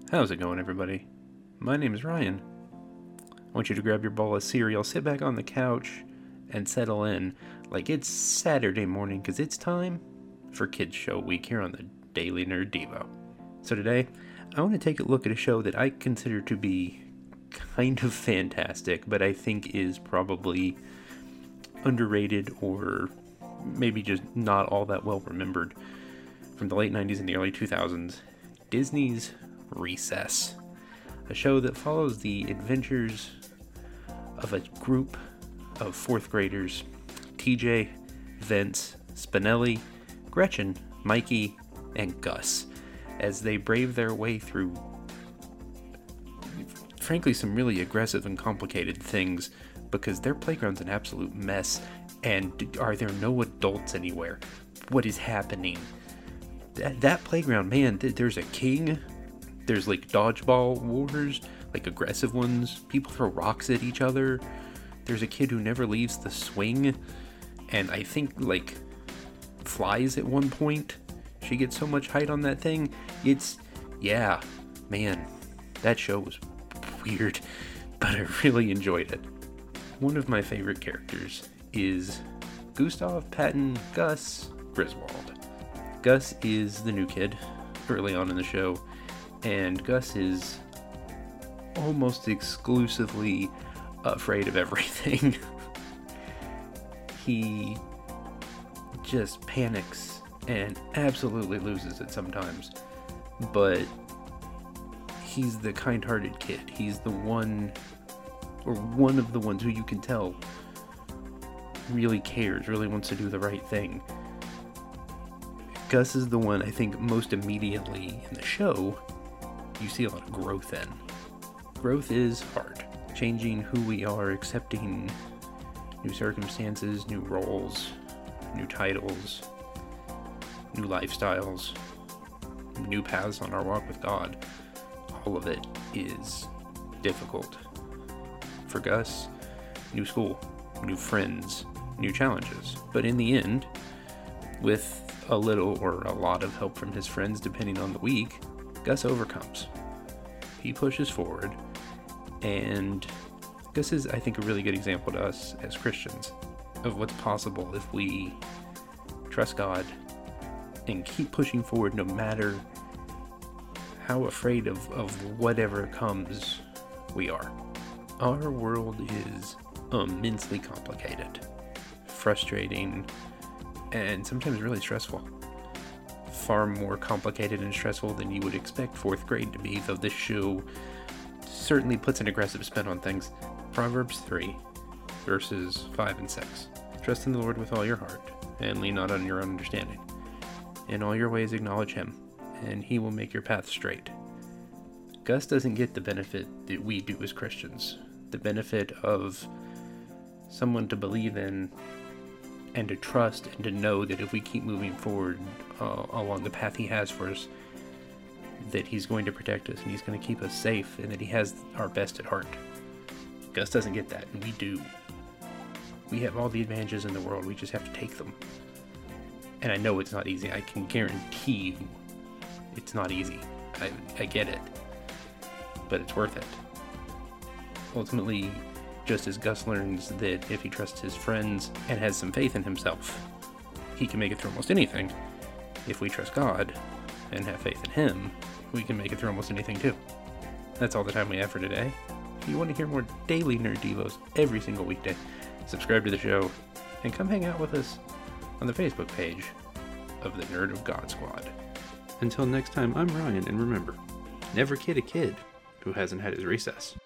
How's it going, everybody? My name is Ryan. I want you to grab your bowl of cereal, sit back on the couch, and settle in like it's Saturday morning, because it's time for Kids Show Week here on the Daily Nerd Devo. So today, I want to take a look at a show that I consider to be kind of fantastic, but I think is probably underrated or maybe just not all that well remembered. From the late 90s and the early 2000s, Disney's Recess, a show that follows the adventures of a group of fourth graders, TJ, Vince, Spinelli, Gretchen, Mikey, and Gus, as they brave their way through, frankly, some really aggressive and complicated things, because their playground's an absolute mess, and are there no adults anywhere? What is happening? That playground, man, there's a king. There's like dodgeball wars, like aggressive ones. People throw rocks at each other. There's a kid who never leaves the swing, and I think like flies at one point. She gets so much height on that thing. Yeah, man, that show was weird, but I really enjoyed it. One of my favorite characters is Gustav Patton Gus Griswold. Gus is the new kid early on in the show, and Gus is almost exclusively afraid of everything. He just panics and absolutely loses it sometimes, but he's the kind-hearted kid. He's the one, or one of the ones who you can tell really cares, really wants to do the right thing. Gus is the one I think most immediately in the show you see a lot of growth in. Growth is hard. Changing who we are, accepting new circumstances, new roles, new titles, new lifestyles, new paths on our walk with God. All of it is difficult. For Gus, new school, new friends, new challenges. But in the end, with a little or a lot of help from his friends depending on the week, Gus overcomes. He pushes forward, and Gus is, I think, a really good example to us as Christians of what's possible if we trust God and keep pushing forward no matter how afraid of whatever comes we are. Our world is immensely complicated, frustrating, and sometimes really stressful. Far more complicated and stressful than you would expect fourth grade to be, though this show certainly puts an aggressive spin on things. Proverbs 3, verses 5 and 6. Trust in the Lord with all your heart, and lean not on your own understanding. In all your ways acknowledge him, and he will make your path straight. Gus doesn't get the benefit that we do as Christians. The benefit of someone to believe in and to trust and to know that if we keep moving forward along the path he has for us, that he's going to protect us and he's going to keep us safe and that he has our best at heart. Gus doesn't get that, and we do. We have all the advantages in the world, we just have to take them. And I know it's not easy. I can guarantee you it's not easy. I get it. But it's worth it. Ultimately, just as Gus learns that if he trusts his friends and has some faith in himself, he can make it through almost anything. If we trust God and have faith in him, we can make it through almost anything too. That's all the time we have for today. If you want to hear more daily Nerd Devos every single weekday, subscribe to the show and come hang out with us on the Facebook page of the Nerd of God Squad. Until next time, I'm Ryan, and remember, never kid a kid who hasn't had his recess.